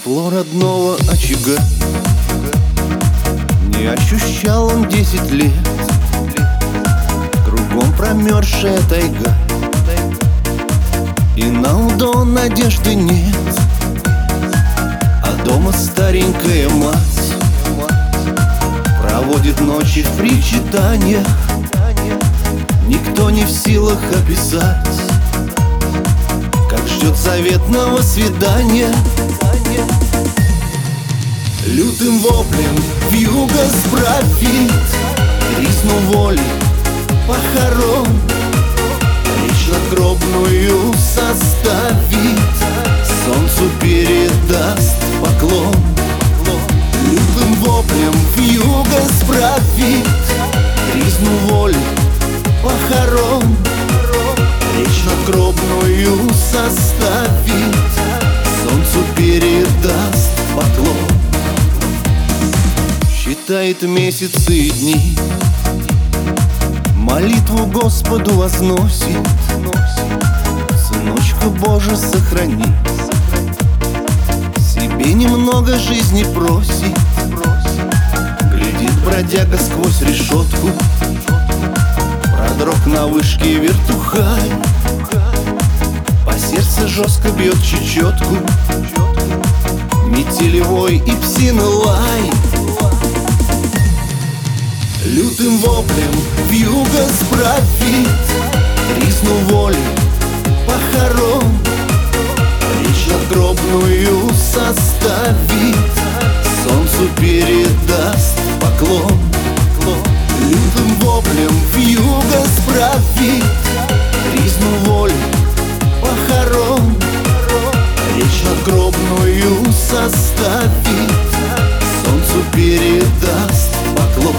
Тепло родного очага не ощущал он 10 лет. Кругом промерзшая тайга, и на удон надежды нет. А дома старенькая мать проводит ночи в причитаниях. Никто не в силах описать, как ждет заветного свидания. Лютым воплем вьюга справит тризну воли похорон. Речь надгробную составит, солнцу передаст поклон. Лютым воплем вьюга справит тризну воли похорон. Речь надгробную составит, солнцу передаст поклон. Считает месяцы и дни, молитву Господу возносит. Сыночка Боже, сохрани, себе немного жизни просит. Глядит бродяга сквозь решетку, продрог на вышке вертухай. По сердцу жестко бьет чечетку метелевой и псиный лай. Лютым воплем вьюга справит тризну воли похорон. Речь надгробную составит, солнцу передаст поклон. Лютым воплем вьюга справит тризну воли похорон. Речь надгробную составит, солнцу передаст поклон.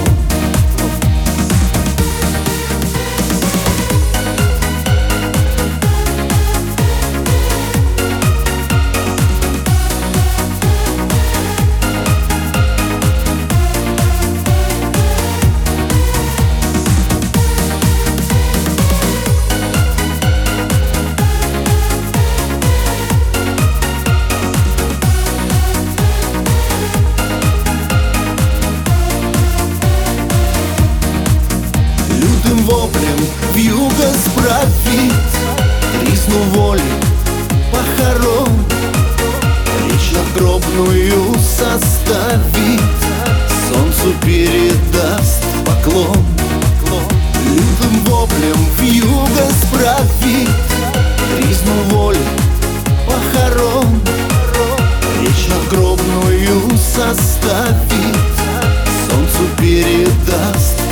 Лютым воплем вьюга справит тризну воли похорон. Речь надгробную составит, солнцу передаст поклон. Лютым воплем вьюга справит тризну воли похорон. Речь надгробную составит, солнцу передаст